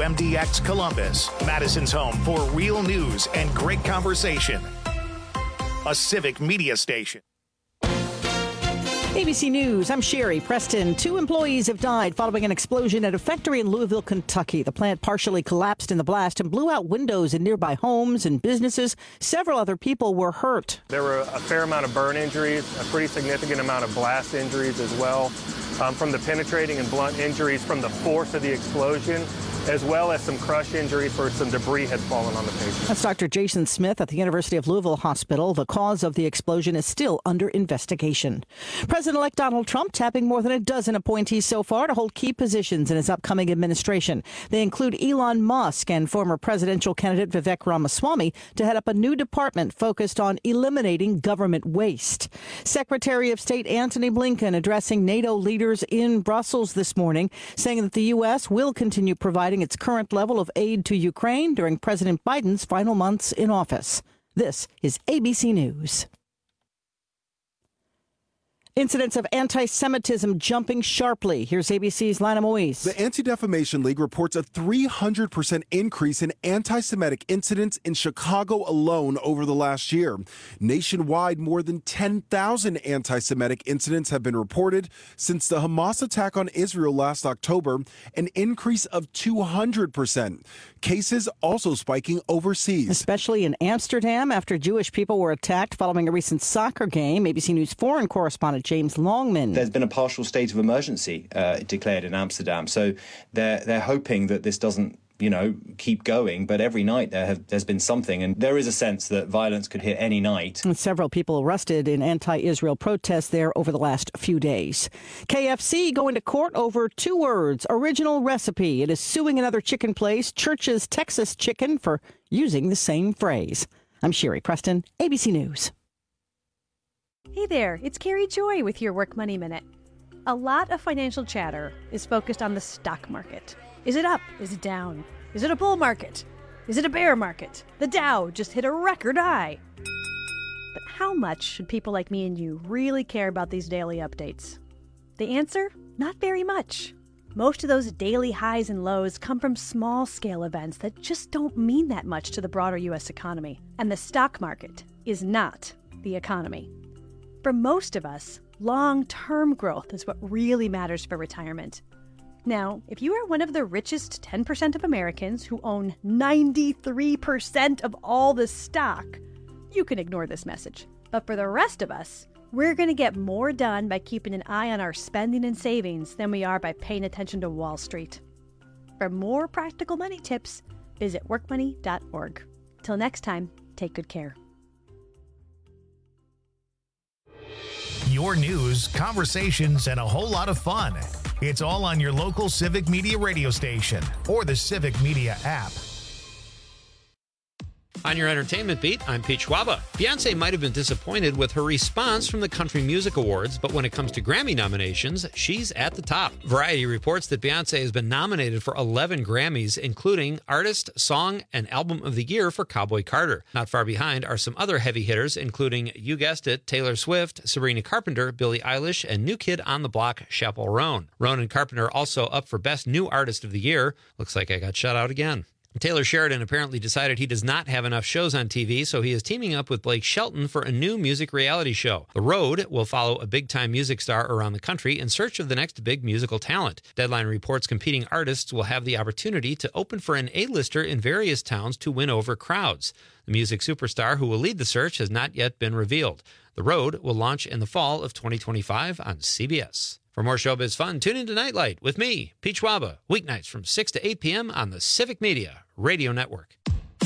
WMDX Columbus, Madison's home for real news and great conversation. A civic media station. ABC News, I'm Sherry Preston. 2 employees have died following an explosion at a factory in Louisville, Kentucky. The plant partially collapsed in the blast and blew out windows in nearby homes and businesses. Several other people were hurt. There were a fair amount of burn injuries, a pretty significant amount of blast injuries as well, from the penetrating and blunt injuries from the force of the explosion, as well as some crush injuries where some debris had fallen on the patient. That's Dr. Jason Smith at the University of Louisville Hospital. The cause of the explosion is still under investigation. President-elect Donald Trump tapping more than a dozen appointees so far to hold key positions in his upcoming administration. They include Elon Musk and former presidential candidate Vivek Ramaswamy to head up a new department focused on eliminating government waste. Secretary of State Antony Blinken addressing NATO leaders in Brussels this morning, saying that the U.S. will continue providing its current level of aid to Ukraine during President Biden's final months in office. This is ABC News. Incidents of anti-Semitism jumping sharply. Here's ABC's Lana Moise. The Anti-Defamation League reports a 300% increase in anti-Semitic incidents in Chicago alone over the last year. Nationwide, more than 10,000 anti-Semitic incidents have been reported since the Hamas attack on Israel last October, an increase of 200%. Cases also spiking overseas. Especially in Amsterdam after Jewish people were attacked following a recent soccer game. ABC News foreign correspondent James Longman. There's been a partial state of emergency declared in Amsterdam. So they're hoping that this doesn't, keep going. But every night there's been something. And there is a sense that violence could hit any night. And several people arrested in anti-Israel protests there over the last few days. KFC going to court over 2 words, original recipe. It is suing another chicken place, Church's Texas Chicken, for using the same phrase. I'm Sherry Preston, ABC News. Hey there, it's Carrie Joy with your Work Money Minute. A lot of financial chatter is focused on the stock market. Is it up? Is it down? Is it a bull market? Is it a bear market? The Dow just hit a record high. But how much should people like me and you really care about these daily updates? The answer? Not very much. Most of those daily highs and lows come from small-scale events that just don't mean that much to the broader U.S. economy. And the stock market is not the economy. For most of us, long-term growth is what really matters for retirement. Now, if you are one of the richest 10% of Americans who own 93% of all the stock, you can ignore this message. But for the rest of us, we're going to get more done by keeping an eye on our spending and savings than we are by paying attention to Wall Street. For more practical money tips, visit workmoney.org. Till next time, take good care. Your news, conversations, and a whole lot of fun. It's all on your local Civic Media radio station or the Civic Media app. On your entertainment beat, I'm Pete Schwaba. Beyonce might have been disappointed with her response from the Country Music Awards, but when it comes to Grammy nominations, she's at the top. Variety reports that Beyonce has been nominated for 11 Grammys, including Artist, Song, and Album of the Year for Cowboy Carter. Not far behind are some other heavy hitters, including, you guessed it, Taylor Swift, Sabrina Carpenter, Billie Eilish, and new kid on the block, Chappell Roan. Roan and Carpenter also up for Best New Artist of the Year. Looks like I got shut out again. Taylor Sheridan apparently decided he does not have enough shows on TV, so he is teaming up with Blake Shelton for a new music reality show. The Road will follow a big-time music star around the country in search of the next big musical talent. Deadline reports competing artists will have the opportunity to open for an A-lister in various towns to win over crowds. The music superstar who will lead the search has not yet been revealed. The Road will launch in the fall of 2025 on CBS. For more showbiz fun, tune into Nightlight with me, Pete Schwaba, weeknights from 6 to 8 p.m. on the Civic Media Radio Network.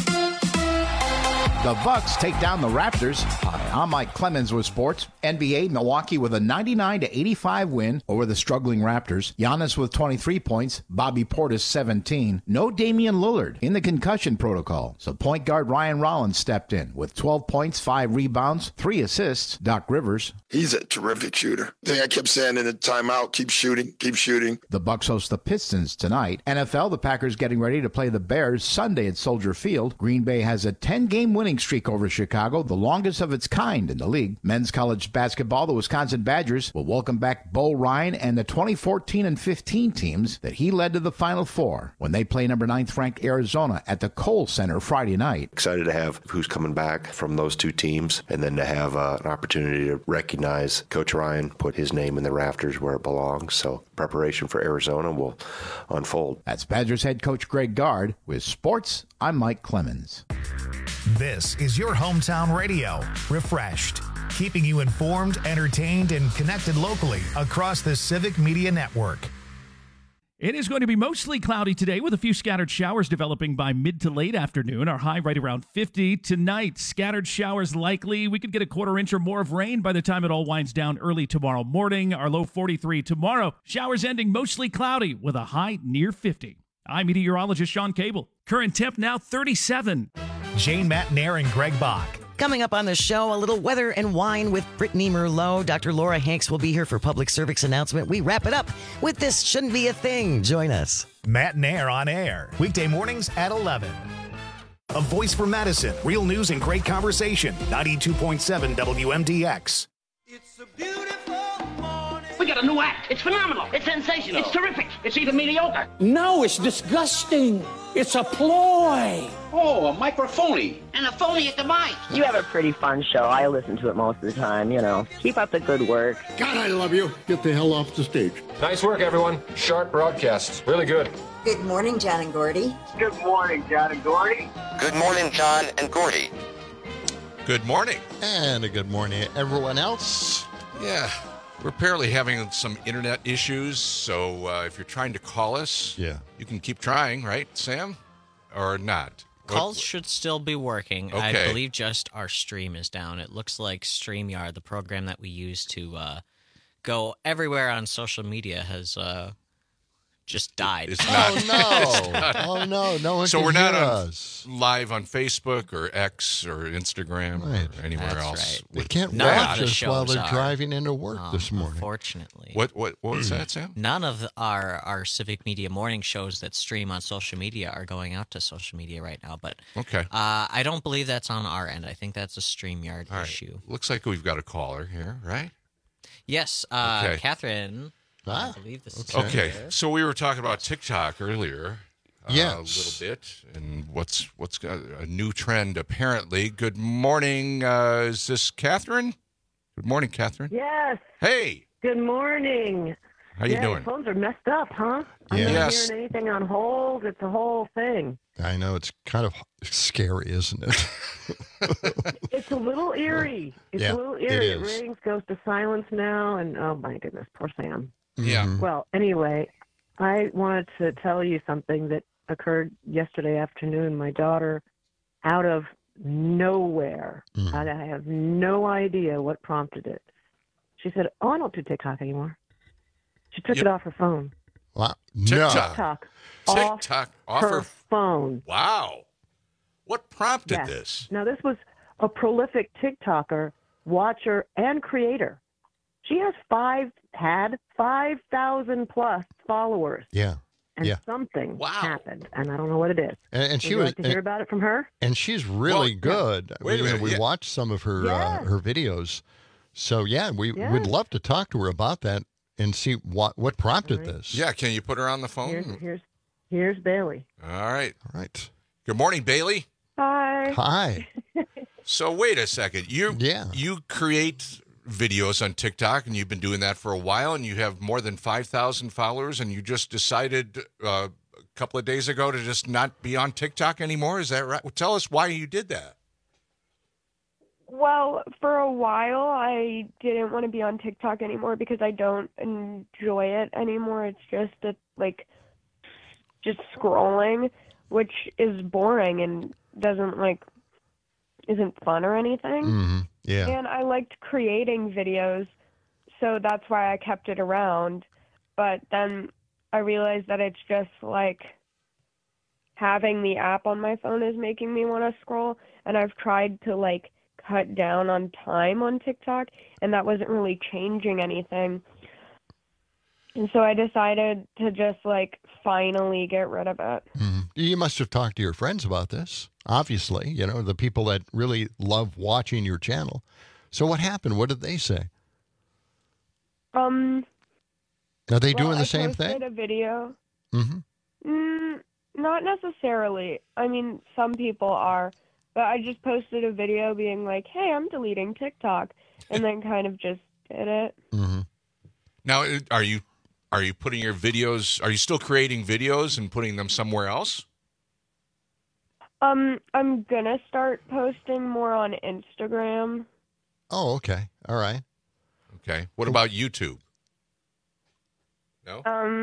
The Bucks take down the Raptors. Hi, I'm Mike Clemens with sports. NBA, Milwaukee with a 99-85 win over the struggling Raptors. Giannis with 23 points. Bobby Portis 17. No Damian Lillard in the concussion protocol. So point guard Ryan Rollins stepped in with 12 points, 5 rebounds, 3 assists. Doc Rivers. He's a terrific shooter. The thing I kept saying in the timeout, keep shooting, keep shooting. The Bucks host the Pistons tonight. NFL, the Packers getting ready to play the Bears Sunday at Soldier Field. Green Bay has a 10-game winning streak over Chicago, the longest of its kind behind in the league. Men's college basketball, the Wisconsin Badgers will welcome back Bo Ryan and the 2014 and 15 teams that he led to the Final Four when they play number 9th ranked Arizona at the Kohl Center Friday night. Excited to have who's coming back from those two teams, and then to have an opportunity to recognize Coach Ryan, put his name in the rafters where it belongs. So preparation for Arizona will unfold. That's Badgers head coach Greg Gard. With sports, I'm Mike Clemens. This is your hometown radio, Refreshed, keeping you informed, entertained, and connected locally across the Civic Media Network. It is going to be mostly cloudy today with a few scattered showers developing by mid to late afternoon. Our high right around 50. Tonight, scattered showers likely. We could get a quarter inch or more of rain by the time it all winds down early tomorrow morning. Our low 43 tomorrow. Showers ending mostly cloudy with a high near 50. I'm meteorologist Sean Cable. Current temp now 37. Jane Matnair and Greg Bach. Coming up on the show, a little weather and wine with Brittany Merlot. Dr. Laura Hanks will be here for public service announcement. We wrap it up with This Shouldn't Be a Thing. Join us. Matnair on air, weekday mornings at 11. A voice for Madison, real news and great conversation. 92.7 WMDX. It's a beautiful morning. We got a new act. It's phenomenal. It's sensational. It's terrific. It's even mediocre. No, it's disgusting. It's a ploy. Oh, a microphony. And a phony at the mic. You have a pretty fun show. I listen to it most of the time, you know. Keep up the good work. God, I love you. Get the hell off the stage. Nice work, everyone. Sharp broadcast. Really good. Good morning, John and Gordy. Good morning, John and Gordy. Good morning, John and Gordy. Good morning. And a good morning, everyone else. Yeah. We're apparently having some internet issues, so if you're trying to call us, you can keep trying, right, Sam? Or not? Calls should still be working. Okay. I believe just our stream is down. It looks like StreamYard, the program that we use to go everywhere on social media, has just died. It's not, Oh, no. No one so can we're not hear on, us. live on Facebook or X or Instagram or anywhere else. They can't None watch of the us while shows they're are. driving into work this morning. Unfortunately. What was that, Sam? None of our Civic Media morning shows that stream on social media are going out to social media right now. But okay. I don't believe that's on our end. I think that's a StreamYard issue. Looks like we've got a caller here, right? Yes, Okay. Catherine. I believe this is Okay, so we were talking about TikTok earlier. Yes. A little bit, and what's got a new trend apparently. Good morning. Is this Catherine? Good morning, Catherine. Yes. Hey. Good morning. How you doing? The phones are messed up, huh? I'm not Yes. hearing anything on hold. It's a whole thing. I know. It's kind of scary, isn't it? It's a little eerie. It's Yeah, a little it eerie. is. It rings, goes to silence now, and oh my goodness, poor Sam. Yeah. Well, anyway, I wanted to tell you something that occurred yesterday afternoon. My daughter, out of nowhere, and I have no idea what prompted it. She said, "Oh, I don't do TikTok anymore." She took it off her phone. Wow. TikTok. TikTok off her phone. Wow. What prompted Yes. this? Now, this was a prolific TikToker, watcher, and creator. She had 5,000 plus followers. Yeah. And something happened, and I don't know what it is. And she Would you was like to hear about it from her? And she's really good. Wait a minute, We yeah. watched some of her her videos. So we would love to talk to her about that and see what prompted this. Yeah, can you put her on the phone? Here's Bailey. All right. All right. Good morning, Bailey. Hi. Hi. So wait a second. You create videos on TikTok, and you've been doing that for a while, and you have more than 5,000 followers, and you just decided a couple of days ago to just not be on TikTok anymore. Is that right? Well, tell us why you did that. Well, for a while, I didn't want to be on TikTok anymore because I don't enjoy it anymore. It's just just scrolling, which is boring and isn't fun or anything. Mm-hmm. Yeah. And I liked creating videos, so that's why I kept it around. But then I realized that it's just like having the app on my phone is making me want to scroll, and I've tried to cut down on time on TikTok, and that wasn't really changing anything. And so I decided to just finally get rid of it. Mm-hmm. You must have talked to your friends about this. Obviously, the people that really love watching your channel. So what happened? What did they say? Are they doing the same thing? I posted a video. Mm-hmm. Not necessarily. I mean, some people are. But I just posted a video being like, hey, I'm deleting TikTok. And then kind of just did it. Mm-hmm. Now, are you putting your videos, are you still creating videos and putting them somewhere else? I'm going to start posting more on Instagram. Oh, okay. All right. Okay. What about YouTube? No?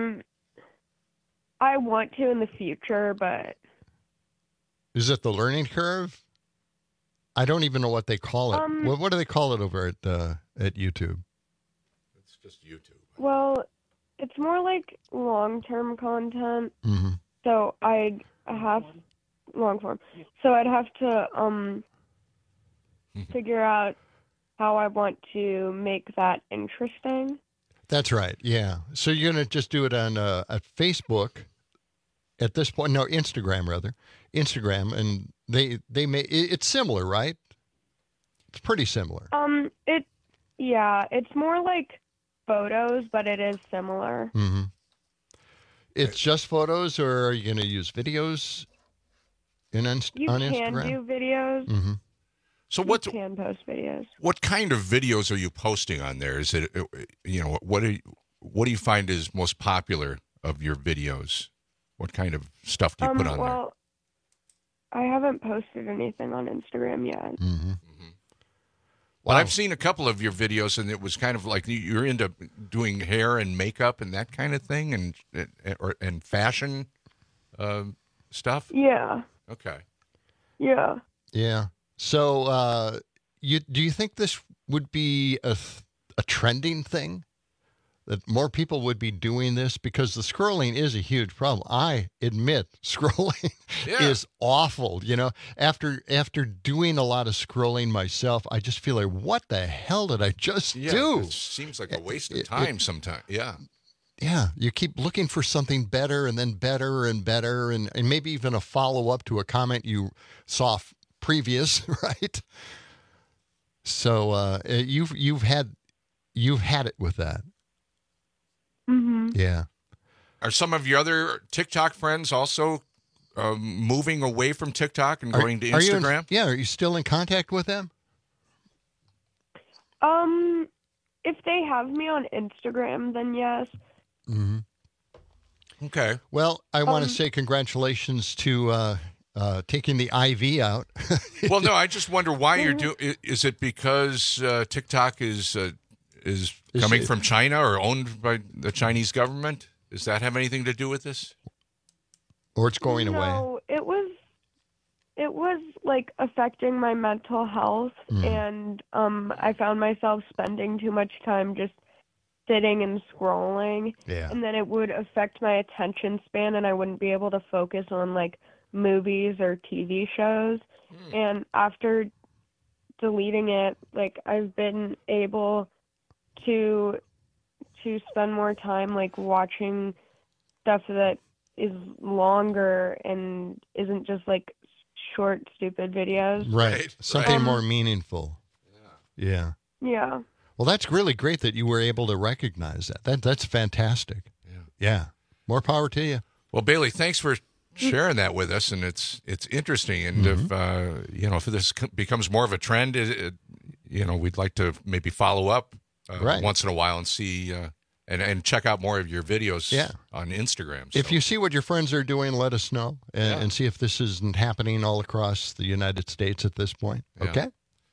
I want to in the future, but... Is it the learning curve? I don't even know what they call it. What do they call it over at YouTube? It's just YouTube. Well, it's more like long-term content. Mm-hmm. So I have long form. So I'd have to figure out how I want to make that interesting. That's right. Yeah. So you're going to just do it on at Facebook at this point. No, Instagram rather. Instagram, and they may. It's similar, right? It's pretty similar. It's more like photos, but it is similar. Mm-hmm. It's just photos, or are you going to use videos on Instagram? You can do videos. Mm-hmm. So you can post videos. What kind of videos are you posting on there? Is it, what do you find is most popular of your videos? What kind of stuff do you put on there? Well, I haven't posted anything on Instagram yet. Mm-hmm. Well, I've seen a couple of your videos, and it was kind of like you're into doing hair and makeup and that kind of thing, and fashion stuff. Yeah. Okay. Yeah. Yeah. So, do you think this would be a trending thing? That more people would be doing this? Because the scrolling is a huge problem. I admit scrolling is awful. After doing a lot of scrolling myself, I just feel like, what the hell did I just do? It seems like a waste of time sometimes. Yeah. Yeah. You keep looking for something better and then better and better, and maybe even a follow-up to a comment you saw previous, right? So you've had it with that. Mm-hmm. Yeah. Are some of your other TikTok friends also moving away from TikTok and going to Instagram? Are you still in contact with them? If they have me on Instagram, then yes. Mm-hmm. Okay. Well, I want to say congratulations to taking the IV out. Well, no, I just wonder why you're doing. Is it because TikTok is coming from China or owned by the Chinese government? Does that have anything to do with this? Or it's going away? No, it was like affecting my mental health, and I found myself spending too much time just sitting and scrolling, and then it would affect my attention span, and I wouldn't be able to focus on like movies or TV shows. And after deleting it, like I've been able to spend more time like watching stuff that is longer and isn't just like short stupid videos. Right. Something more meaningful. Yeah. Yeah. Well, that's really great that you were able to recognize that. That's fantastic. Yeah. More power to you. Well, Bailey, thanks for sharing that with us, and it's interesting. And if this becomes more of a trend, we'd like to maybe follow up once in a while and see and check out more of your videos on Instagram. So. If you see what your friends are doing, let us know and see if this isn't happening all across the United States at this point. Yeah. Okay?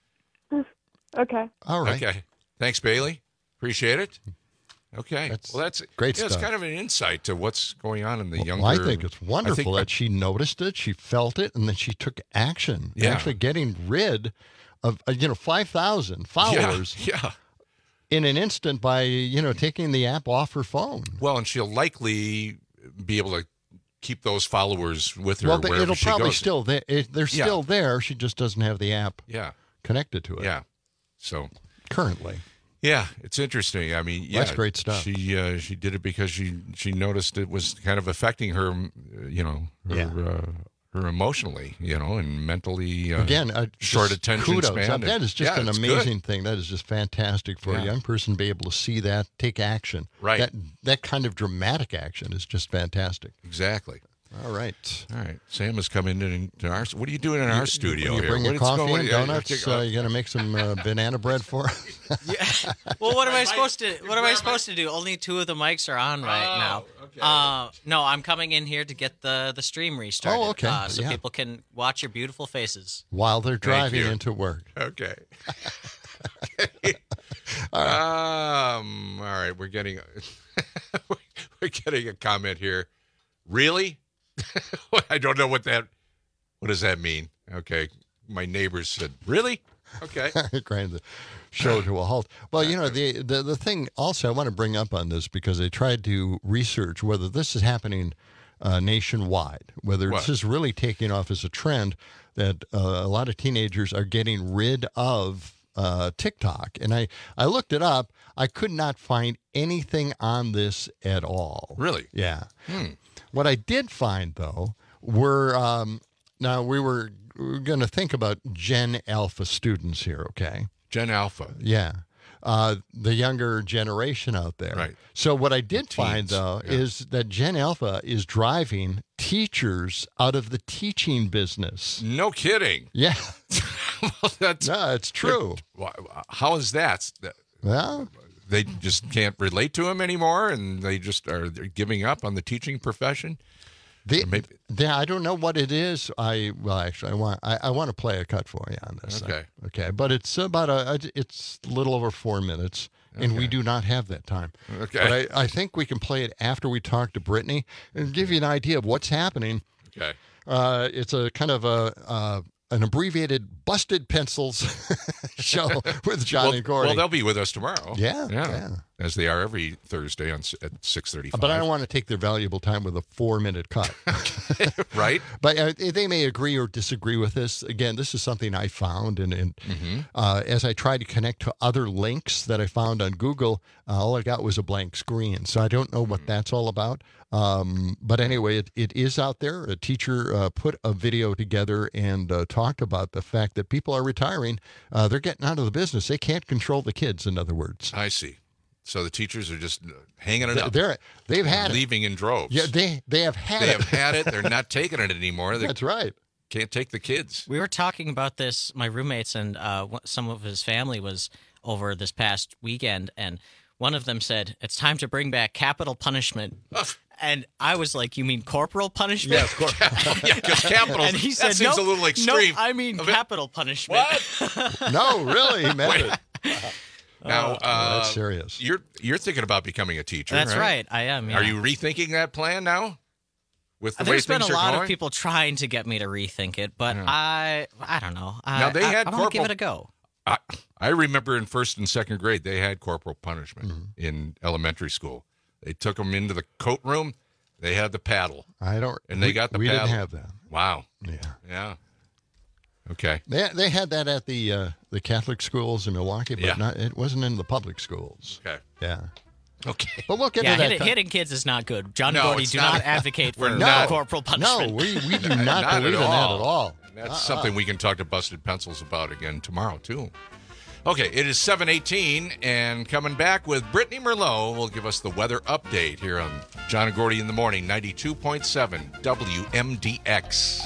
Okay. All right. Okay. Thanks, Bailey. Appreciate it. Okay. That's great stuff. It's kind of an insight to what's going on in the younger... I think it's wonderful that she noticed it, she felt it, and then she took action. Yeah. Actually getting rid of, 5,000 followers. Yeah. In an instant by, taking the app off her phone. Well, and she'll likely be able to keep those followers with her wherever it'll she probably goes. still there. They're still there. She just doesn't have the app connected to it. Yeah. So currently. Yeah, it's interesting. I mean, that's great stuff. She did it because she noticed it was kind of affecting her, her emotionally, and mentally. Again, short attention kudos. span. That is just an amazing thing. That is just fantastic for a young person to be able to see that, take action. Right. That kind of dramatic action is just fantastic. Exactly. All right. Sam is coming into our. What are you doing in our studio you here? Bring your coffee and donuts. You going to make some banana bread for us? Yeah. Well, what am I supposed to? What am I supposed to do? Only 2 of the mics are on right now. Okay. No, I'm coming in here to get the stream restarted. Oh, okay. So people can watch your beautiful faces while they're driving into work. Okay. All right. We're getting a comment here. Really? I don't know what does that mean? Okay. My neighbors said, really? Okay. Grind the show to a halt. Well, the thing also I want to bring up on this because they tried to research whether this is happening nationwide, whether this is really taking off as a trend that a lot of teenagers are getting rid of TikTok. And I looked it up. I could not find anything on this at all. Really? Yeah. What I did find, though, were now we were going to think about Gen Alpha students here, okay? Gen Alpha. Yeah. The younger generation out there. Right. So what I did find, though, is that Gen Alpha is driving teachers out of the teaching business. No kidding. Yeah. Well, no, it's true. How is that? Well, they just can't relate to him anymore, and they just are giving up on the teaching profession. I don't know what it is. I want to play a cut for you on this. Okay. Okay, but it's about it's a little over 4 minutes, and we do not have that time. Okay. But I think we can play it after we talk to Brittany and give you an idea of what's happening. Okay. It's a kind of an abbreviated Busted Pencils show with John and Gordy. Well, they'll be with us tomorrow. Yeah. As they are every Thursday at 6:35. But I don't want to take their valuable time with a 4-minute cut. Right? But they may agree or disagree with this. Again, this is something I found. And as I tried to connect to other links that I found on Google, all I got was a blank screen. So I don't know what that's all about. But anyway, it is out there. A teacher put a video together and talked about the fact that people are retiring. They're getting out of the business. They can't control the kids, in other words. I see. So the teachers are just hanging it up. They've had leaving in droves. Yeah, they have had it. They have had it. They're not taking it anymore. That's right. Can't take the kids. We were talking about this. My roommates and some of his family was over this past weekend, and one of them said, "It's time to bring back capital punishment." And I was like, "You mean corporal punishment?" Yeah, of course. Yeah, because capital. And he said, that seems a little extreme. No, I mean capital punishment. What? No, really, he meant it. Now, that's serious. You're thinking about becoming a teacher. That's right. I am. Yeah. Are you rethinking that plan now? With the There's way been things a lot going? of people trying to get me to rethink it, but I don't know. Now they had I want to give it a go. I remember in first and second grade they had corporal punishment in elementary school. They took them into the coat room. They had the paddle. They got the we paddle. We didn't have that. Wow. Yeah. Okay. They had that at the Catholic schools in Milwaukee, but it wasn't in the public schools. Okay. Yeah. Okay. But we'll get to that. Hitting kids is not good. John and Gordy do not advocate for corporal punishment. No, we do not believe in that at all. That's something we can talk to Busted Pencils about again tomorrow, too. Okay, it is 7:18, and coming back with Brittany Merlot will give us the weather update here on John and Gordy in the Morning, 92.7 WMDX.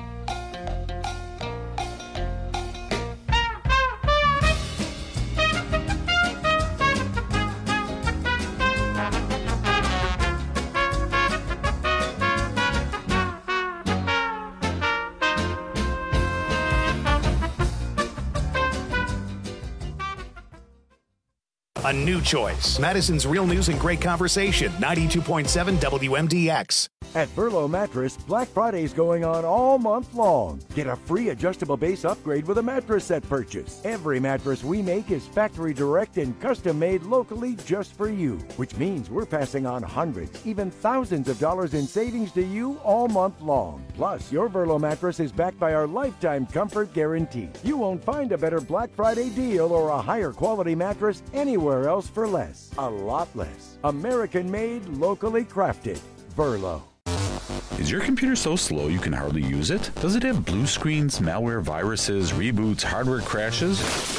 A new choice. Madison's Real News and Great Conversation, 92.7 WMDX. At Furlow Mattress, Black Friday's going on all month long. Get a free adjustable base upgrade with a mattress set purchase. Every mattress we make is factory direct and custom made locally just for you, which means we're passing on hundreds, even thousands of dollars in savings to you all month long. Plus, your Furlow mattress is backed by our lifetime comfort guarantee. You won't find a better Black Friday deal or a higher quality mattress anywhere else for less. A lot less. American made, locally crafted. Furlow. Is your computer so slow you can hardly use it? Does it have blue screens, malware, viruses, reboots, hardware crashes?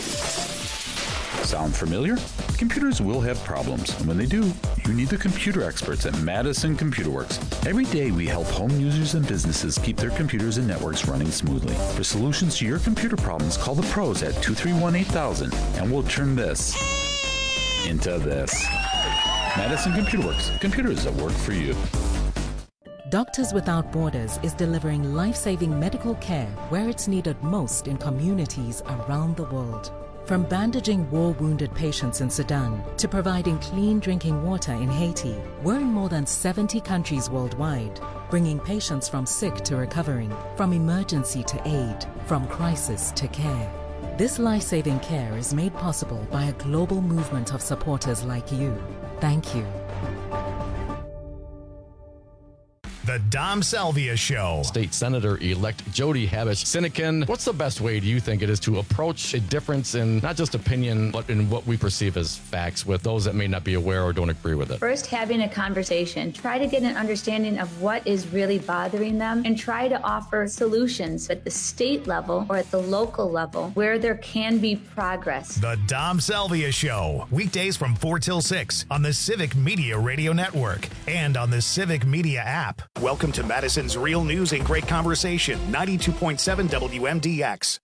Sound familiar? Computers will have problems, and when they do, you need the computer experts at Madison Computer Works. Every day we help home users and businesses keep their computers and networks running smoothly. For solutions to your computer problems, call the pros at 231-8000, and we'll turn this into this. Madison Computer Works. Computers that work for you. Doctors Without Borders is delivering life-saving medical care where it's needed most in communities around the world. From bandaging war-wounded patients in Sudan to providing clean drinking water in Haiti, we're in more than 70 countries worldwide, bringing patients from sick to recovering, from emergency to aid, from crisis to care. This life-saving care is made possible by a global movement of supporters like you. Thank you. The Dom Salvia Show. State Senator-elect Jody Habush-Sinekin, what's the best way, do you think, it is to approach a difference in not just opinion, but in what we perceive as facts with those that may not be aware or don't agree with it? First, having a conversation. Try to get an understanding of what is really bothering them and try to offer solutions at the state level or at the local level where there can be progress. The Dom Salvia Show. Weekdays from 4 till 6 on the Civic Media Radio Network and on the Civic Media app. Welcome to Madison's Real News and Great Conversation, 92.7 WMDX.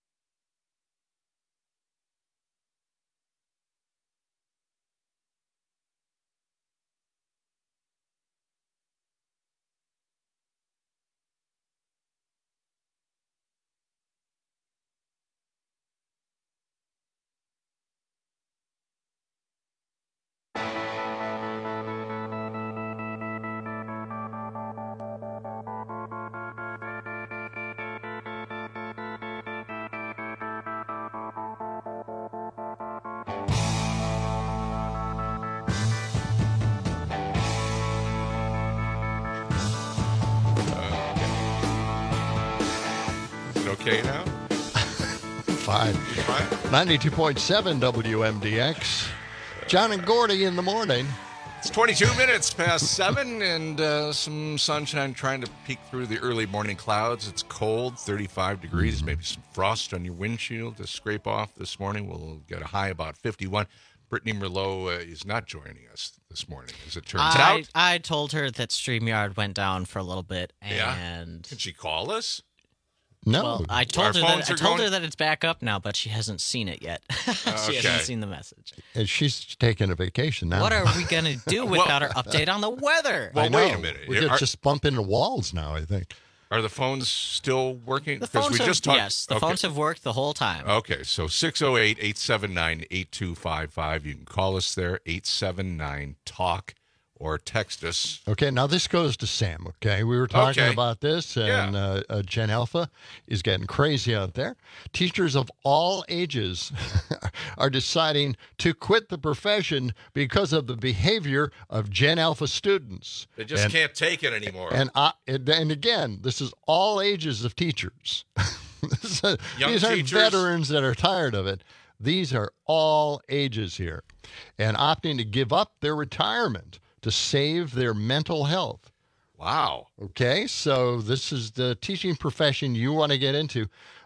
Okay now? Fine. 92.7 WMDX. John and Gordy in the morning. It's 22 minutes past 7 and some sunshine trying to peek through the early morning clouds. It's cold, 35 degrees, maybe some frost on your windshield to scrape off this morning. We'll get a high about 51. Brittany Merlot is not joining us this morning, as it turns out. I told her that StreamYard went down for a little bit. And yeah. Can she call us? No. Well, I told her that it's back up now, but she hasn't seen it yet. She hasn't seen the message. And she's taking a vacation now. What are we going to do without our update on the weather? Well, wait a minute. We could just bump into walls now, I think. Are the phones still working? The phones yes, the phones have worked the whole time. Okay, so 608-879-8255. You can call us there, 879-TALK. Or text us. Okay, now this goes to Sam, okay? We were talking about this, and Gen Alpha is getting crazy out there. Teachers of all ages are deciding to quit the profession because of the behavior of Gen Alpha students. They just can't take it anymore. And again, this is all ages of teachers. These aren't veterans that are tired of it. These are all ages here. And opting to give up their retirement to save their mental health. Wow. Okay, so this is the teaching profession you want to get into.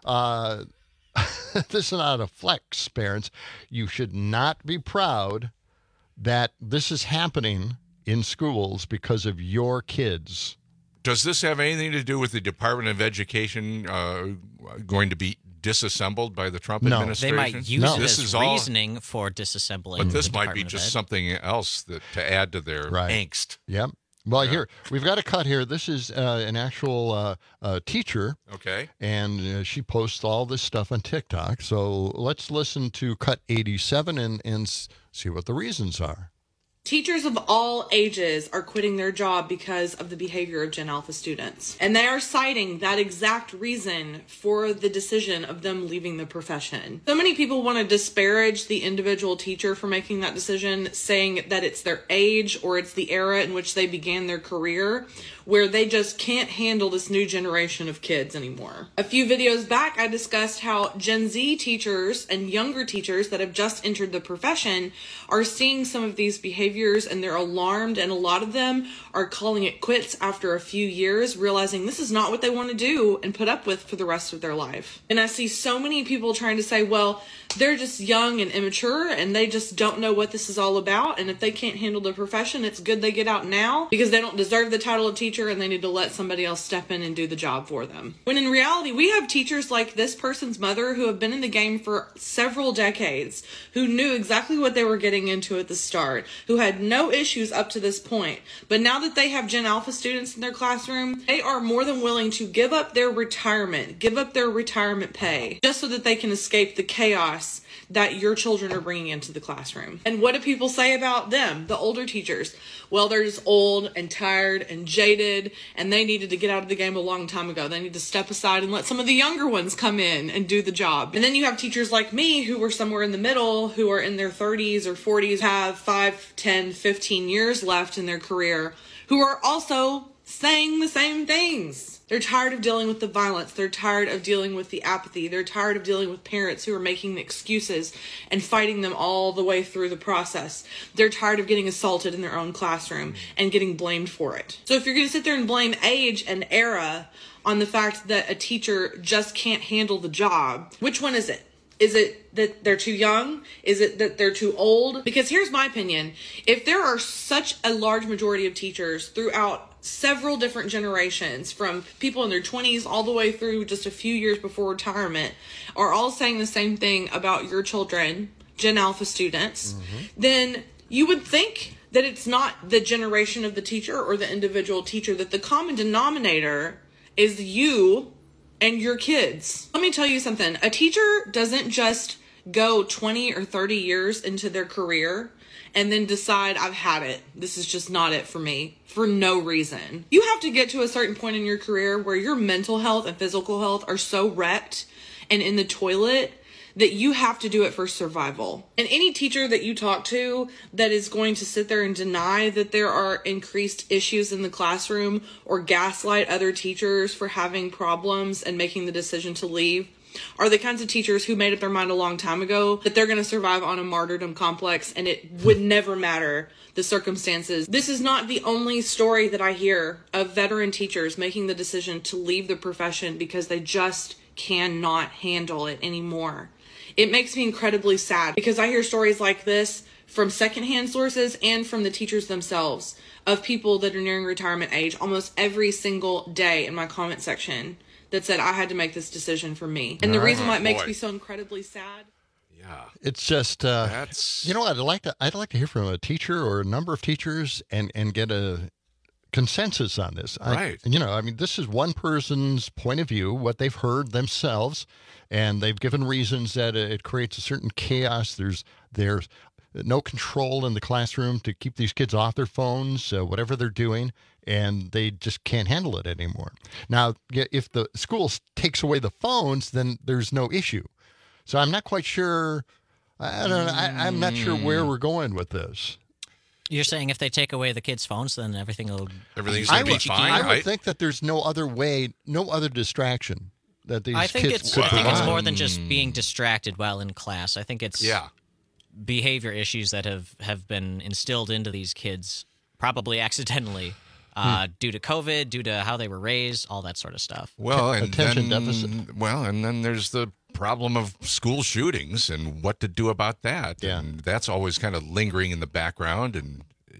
This is not a flex, parents. You should not be proud that this is happening in schools because of your kids. Does this have anything to do with the Department of Education going to be disassembled by the Trump administration? They might use it as reasoning for disassembling. But this might be just something else to add to their angst. Yep. Well, here, we've got a cut here. This is an actual teacher. Okay. And she posts all this stuff on TikTok. So let's listen to cut 87 and see what the reasons are. Teachers of all ages are quitting their job because of the behavior of Gen Alpha students. And they are citing that exact reason for the decision of them leaving the profession. So many people want to disparage the individual teacher for making that decision, saying that it's their age or it's the era in which they began their career, where they just can't handle this new generation of kids anymore. A few videos back, I discussed how Gen Z teachers and younger teachers that have just entered the profession are seeing some of these behaviors behaviors and they're alarmed, and a lot of them are calling it quits after a few years, realizing this is not what they want to do and put up with for the rest of their life. And I see so many people trying to say, well, they're just young and immature and they just don't know what this is all about, and if they can't handle the profession, it's good they get out now because they don't deserve the title of teacher and they need to let somebody else step in and do the job for them. When in reality, we have teachers like this person's mother who have been in the game for several decades, who knew exactly what they were getting into at the start, who had no issues up to this point. But now that they have Gen Alpha students in their classroom, they are more than willing to give up their retirement, give up their retirement pay, just so that they can escape the chaos that your children are bringing into the classroom. And what do people say about them, the older teachers? Well, they're just old and tired and jaded, and they needed to get out of the game a long time ago. They need to step aside and let some of the younger ones come in and do the job. And then you have teachers like me who were somewhere in the middle, who are in their 30s or 40s, have 5, 10, 15 years left in their career, who are also saying the same things. They're tired of dealing with the violence. They're tired of dealing with the apathy. They're tired of dealing with parents who are making excuses and fighting them all the way through the process. They're tired of getting assaulted in their own classroom and getting blamed for it. So if you're going to sit there and blame age and era on the fact that a teacher just can't handle the job, which one is it? Is it that they're too young? Is it that they're too old? Because here's my opinion. If there are such a large majority of teachers throughout several different generations, from people in their 20s all the way through just a few years before retirement, are all saying the same thing about your children, Gen Alpha students, then you would think that it's not the generation of the teacher or the individual teacher, that the common denominator is you and your kids. Let me tell you something. A teacher doesn't just go 20 or 30 years into their career and then decide, I've had it. This is just not it for me, for no reason. You have to get to a certain point in your career where your mental health and physical health are so wrecked and in the toilet that you have to do it for survival. And any teacher that you talk to that is going to sit there and deny that there are increased issues in the classroom or gaslight other teachers for having problems and making the decision to leave are the kinds of teachers who made up their mind a long time ago that they're going to survive on a martyrdom complex and it would never matter the circumstances. This is not the only story that I hear of veteran teachers making the decision to leave the profession because they just cannot handle it anymore. It makes me incredibly sad because I hear stories like this from secondhand sources and from the teachers themselves of people that are nearing retirement age almost every single day in my comment section that said, I had to make this decision for me. And the reason why it makes me so incredibly sad. Yeah. It's just, you know, I'd like to hear from a teacher or a number of teachers and get a consensus on this. Right. This is one person's point of view, what they've heard themselves, and they've given reasons that it creates a certain chaos. There's no control in the classroom to keep these kids off their phones, whatever they're doing, and they just can't handle it anymore. Now, if the school takes away the phones, then there's no issue. So I'm not quite sure. I'm not sure where we're going with this. You're saying if they take away the kids' phones, then everything's going to be fine, I would think that there's no other way, no other distraction that these kids could provide. I think it's more than just being distracted while in class. I think it's behavior issues that have been instilled into these kids, probably accidentally, due to COVID, due to how they were raised, all that sort of stuff. Well, attention deficit. Well, and then there's the problem of school shootings and what to do about that. Yeah. And that's always kind of lingering in the background. And,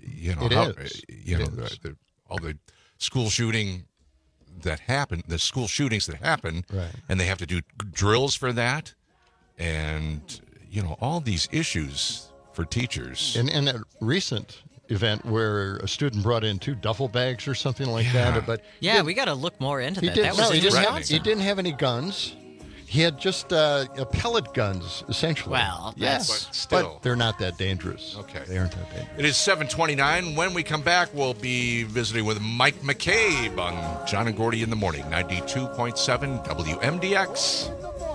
all the school shooting that happen, the school shootings that happen, right. And they have to do drills for that. And, all these issues for teachers. And a recent event where a student brought in 2 duffel bags or something like that. But we got to look more into that. He didn't have any guns. He had just pellet guns, essentially. Well, yes, but they're not that dangerous. Okay. They aren't that dangerous. It is 7:29. When we come back, we'll be visiting with Mike McCabe on John and Gordy in the Morning, 92.7 WMDX.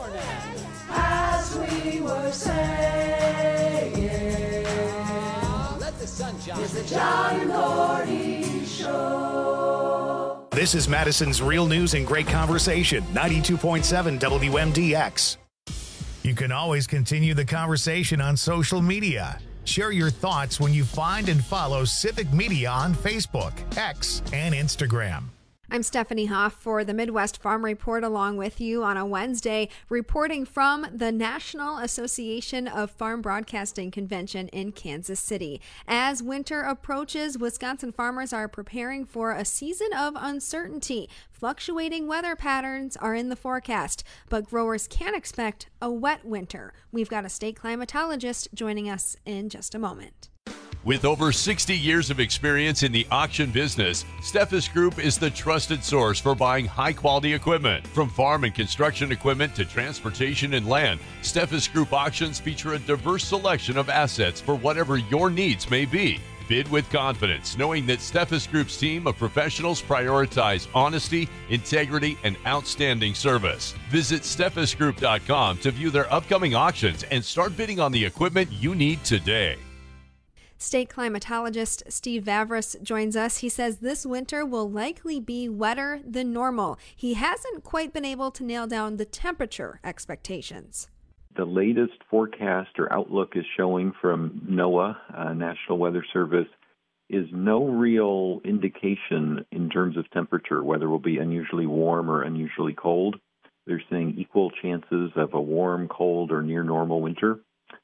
As we were saying, let the sun shine. It's the John and Gordy Show. This is Madison's Real News and Great Conversation, 92.7 WMDX. You can always continue the conversation on social media. Share your thoughts when you find and follow Civic Media on Facebook, X, and Instagram. I'm Stephanie Hoff for the Midwest Farm Report, along with you on a Wednesday, reporting from the National Association of Farm Broadcasting Convention in Kansas City. As winter approaches, Wisconsin farmers are preparing for a season of uncertainty. Fluctuating weather patterns are in the forecast, but growers can expect a wet winter. We've got a state climatologist joining us in just a moment. With over 60 years of experience in the auction business, Steffes Group is the trusted source for buying high-quality equipment. From farm and construction equipment to transportation and land, Steffes Group auctions feature a diverse selection of assets for whatever your needs may be. Bid with confidence, knowing that Steffes Group's team of professionals prioritize honesty, integrity, and outstanding service. Visit SteffesGroup.com to view their upcoming auctions and start bidding on the equipment you need today. State climatologist Steve Vavras joins us. He says this winter will likely be wetter than normal. He hasn't quite been able to nail down the temperature expectations. The latest forecast or outlook is showing from NOAA, National Weather Service, is no real indication in terms of temperature, whether it will be unusually warm or unusually cold. They're saying equal chances of a warm, cold, or near normal winter.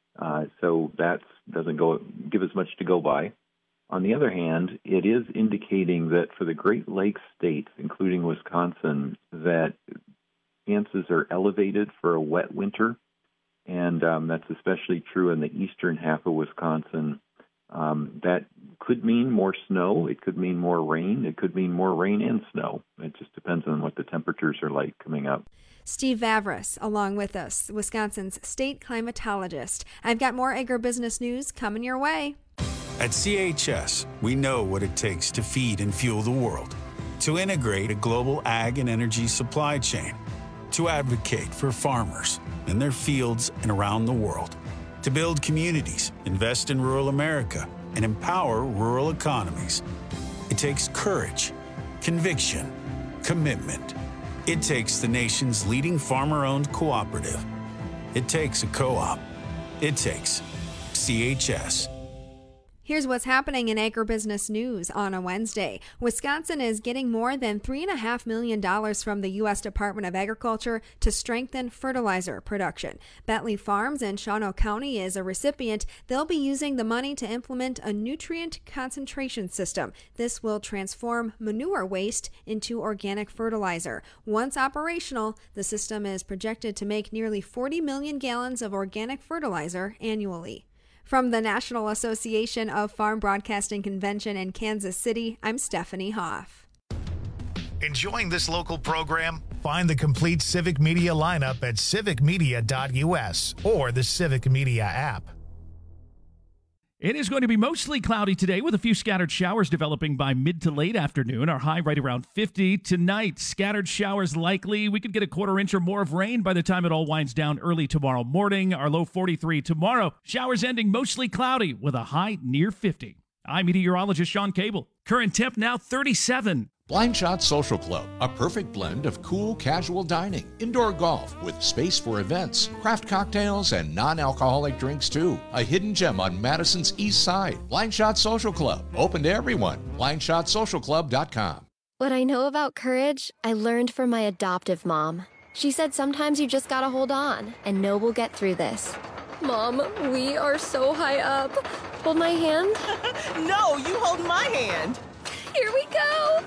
So that doesn't give us much to go by. On the other hand, it is indicating that for the Great Lakes states, including Wisconsin, that chances are elevated for a wet winter, and that's especially true in the eastern half of Wisconsin. That could mean more snow. It could mean more rain. It could mean more rain and snow. It just depends on what the temperatures are like coming up. Steve Vavras, along with us, Wisconsin's state climatologist. I've got more agribusiness news coming your way. At CHS, we know what it takes to feed and fuel the world, to integrate a global ag and energy supply chain, to advocate for farmers in their fields and around the world, to build communities, invest in rural America, and empower rural economies. It takes courage, conviction, commitment. It takes the nation's leading farmer-owned cooperative. It takes a co-op. It takes CHS. Here's what's happening in agribusiness news on a Wednesday. Wisconsin is getting more than $3.5 million from the U.S. Department of Agriculture to strengthen fertilizer production. Bentley Farms in Shawano County is a recipient. They'll be using the money to implement a nutrient concentration system. This will transform manure waste into organic fertilizer. Once operational, the system is projected to make nearly 40 million gallons of organic fertilizer annually. From the National Association of Farm Broadcasting Convention in Kansas City, I'm Stephanie Hoff. Enjoying this local program? Find the complete Civic Media lineup at civicmedia.us or the Civic Media app. It is going to be mostly cloudy today with a few scattered showers developing by mid to late afternoon. Our high right around 50. Tonight, scattered showers likely. We could get a quarter inch or more of rain by the time it all winds down early tomorrow morning. Our low 43 tomorrow. Showers ending mostly cloudy with a high near 50. I'm meteorologist Sean Cable. Current temp now 37. Blind Shot Social Club, a perfect blend of cool, casual dining, indoor golf with space for events, craft cocktails, and non-alcoholic drinks too. A hidden gem on Madison's east side. Blind Shot Social Club, open to everyone. BlindShotSocialClub.com. What I know about courage, I learned from my adoptive mom. She said sometimes you just gotta hold on and know we'll get through this. Mom, we are so high up. Hold my hand. No, you hold my hand. Here we go!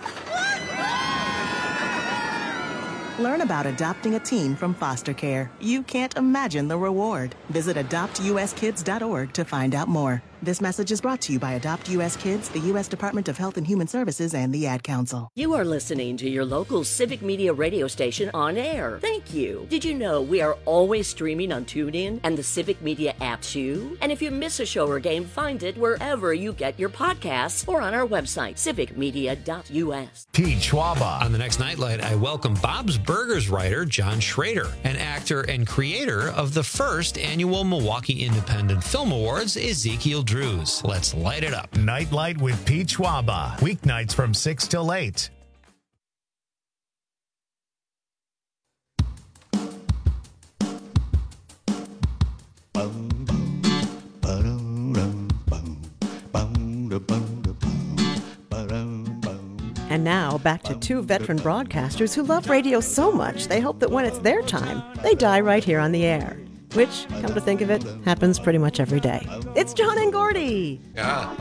Learn about adopting a teen from foster care. You can't imagine the reward. Visit adoptuskids.org to find out more. This message is brought to you by Adopt U.S. Kids, the U.S. Department of Health and Human Services, and the Ad Council. You are listening to your local Civic Media radio station on air. Thank you. Did you know we are always streaming on TuneIn and the Civic Media app too? And if you miss a show or game, find it wherever you get your podcasts or on our website, civicmedia.us. Pete Schwaba. On the next Nightlight, I welcome Bob's Burgers writer John Schrader, an actor and creator of the first annual Milwaukee Independent Film Awards, Ezekiel Drews. Let's light it up. Nightlight with Pete Schwaba. Weeknights from 6 till 8. And now, back to two veteran broadcasters who love radio so much they hope that when it's their time, they die right here on the air. Which, come to think of it, happens pretty much every day. It's John and Gordy. Yeah.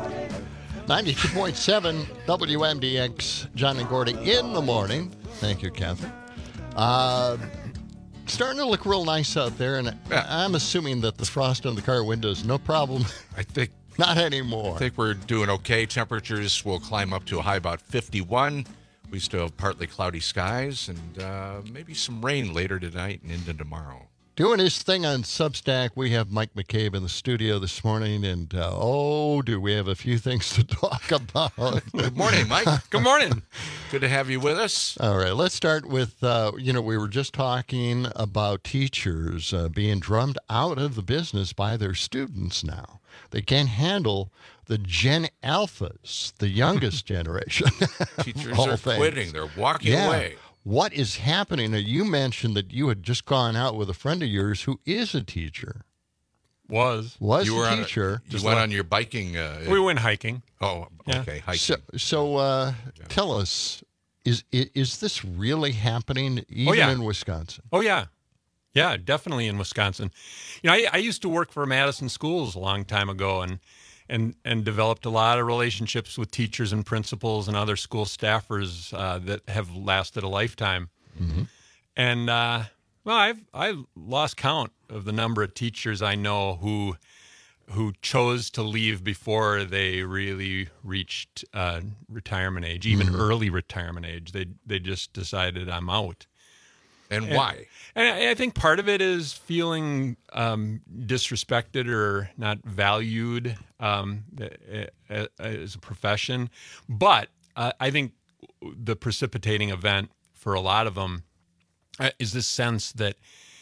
92.7 WMDX, John and Gordy in the morning. Thank you, Catherine. Starting to look real nice out there, and I'm assuming that the frost on the car windows, no problem. I think not anymore. I think we're doing okay. Temperatures will climb up to a high about 51. We still have partly cloudy skies and maybe some rain later tonight and into tomorrow. Doing his thing on Substack, we have Mike McCabe in the studio this morning, and do we have a few things to talk about. Good morning, Mike. Good morning. Good to have you with us. All right, let's start with, we were just talking about teachers being drummed out of the business by their students now. They can't handle the Gen Alphas, the youngest generation. Teachers are quitting. They're walking away. What is happening? Now, you mentioned that you had just gone out with a friend of yours who is a teacher. Was you a teacher. You went on your biking. We went hiking. Oh, okay, hiking. So tell us, is this really happening even in Wisconsin? Oh, yeah. Yeah, definitely in Wisconsin. I used to work for Madison Schools a long time ago and developed a lot of relationships with teachers and principals and other school staffers that have lasted a lifetime. Mm-hmm. And I lost count of the number of teachers I know who chose to leave before they really reached retirement age, even early retirement age. They just decided, I'm out. And why? And I think part of it is feeling disrespected or not valued as a profession. But I think the precipitating event for a lot of them is this sense that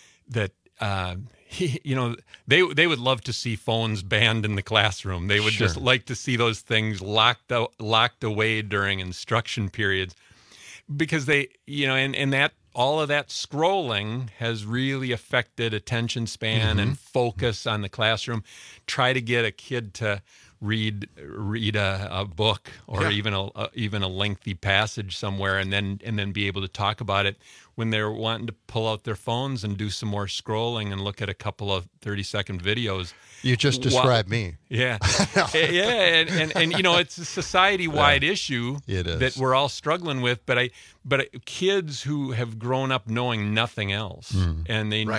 they would love to see phones banned in the classroom. They would just like to see those things locked away during instruction periods, because they, and that. All of that scrolling has really affected attention span and focus on the classroom. Try to get a kid to read a book or even a lengthy passage somewhere, and then be able to talk about it when they're wanting to pull out their phones and do some more scrolling and look at a couple of 30-second videos. You just described me. Yeah. Yeah, and it's a society-wide issue that we're all struggling with, but kids who have grown up knowing nothing else, and they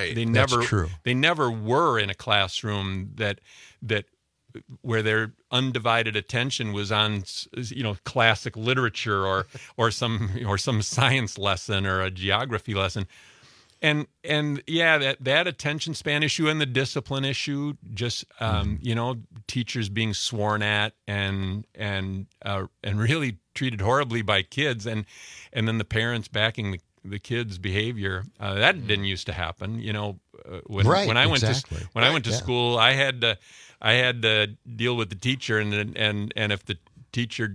never were in a classroom that where their undivided attention was on, classic literature or some science lesson or a geography lesson. And that attention span issue and the discipline issue, just teachers being sworn at and really treated horribly by kids, and then the parents backing the kids' behavior. That didn't used to happen. When I went to school, I had to deal with the teacher, and if the teacher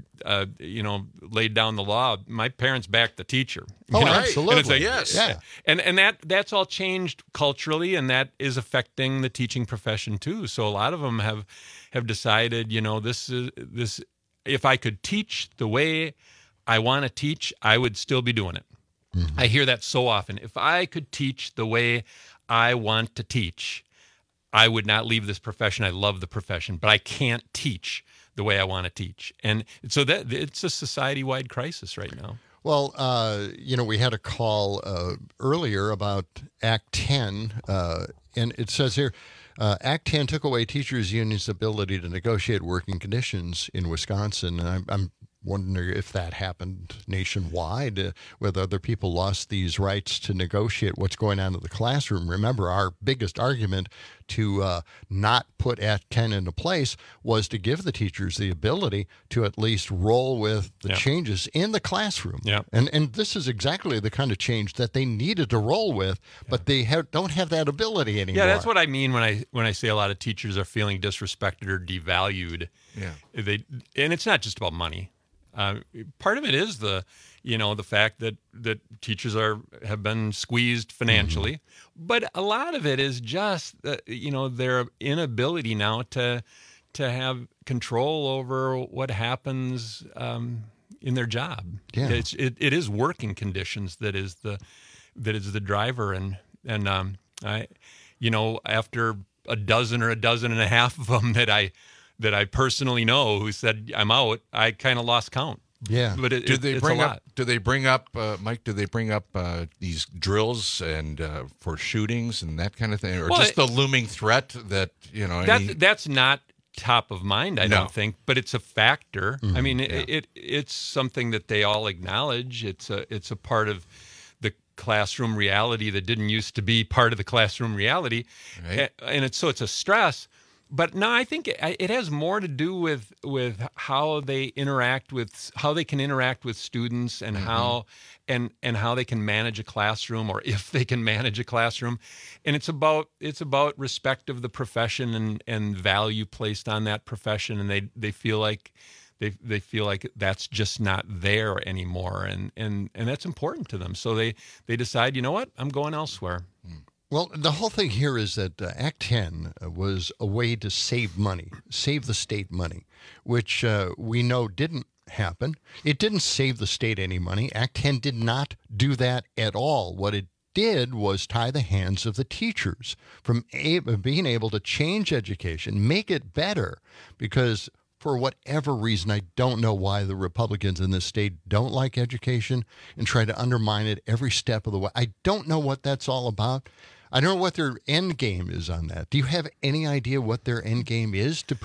laid down the law, my parents backed the teacher. Absolutely. And it's like, yes. Yeah. And that's all changed culturally, and that is affecting the teaching profession too. So a lot of them have decided, this if I could teach the way I want to teach, I would still be doing it. Mm-hmm. I hear that so often. If I could teach the way I want to teach, I would not leave this profession. I love the profession, but I can't teach the way I want to teach. And so that it's a society-wide crisis right now. Well, we had a call earlier about Act 10, and it says here, Act 10 took away teachers' unions' ability to negotiate working conditions in Wisconsin. And I'm wondering if that happened nationwide, whether other people lost these rights to negotiate what's going on in the classroom. Remember, our biggest argument to not put Act 10 into place was to give the teachers the ability to at least roll with the changes in the classroom. Yeah. And this is exactly the kind of change that they needed to roll with, but they don't have that ability anymore. Yeah, that's what I mean when I say a lot of teachers are feeling disrespected or devalued. Yeah. And it's not just about money. Part of it is the fact that teachers have been squeezed financially, but a lot of it is just their inability now to have control over what happens their job. Yeah. It is working conditions that is the driver, and I, after a dozen and a half of them that I personally know who said I'm out, I kind of lost count. Yeah, but Do they bring up, Mike? Do they bring up these drills and for shootings and that kind of thing, or just the looming threat that that's not top of mind, I don't think, but it's a factor. Mm-hmm. I mean, it's something that they all acknowledge. It's a part of the classroom reality that didn't used to be part of the classroom reality, right. And it's a stress. But no, I think it has more to do with how they can interact with students, and how and how they can manage a classroom, or if they can manage a classroom. And it's about respect of the profession and value placed on that profession, and they feel like that's just not there anymore, and that's important to them. So they decide, you know what, I'm going elsewhere. Well, the whole thing here is that Act 10 was a way to save money, save the state money, which we know didn't happen. It didn't save the state any money. Act 10 did not do that at all. What it did was tie the hands of the teachers from being able to change education, make it better, because for whatever reason, I don't know why the Republicans in this state don't like education and try to undermine it every step of the way. I don't know what that's all about. I don't know what their end game is on that. Do you have any idea what their end game is to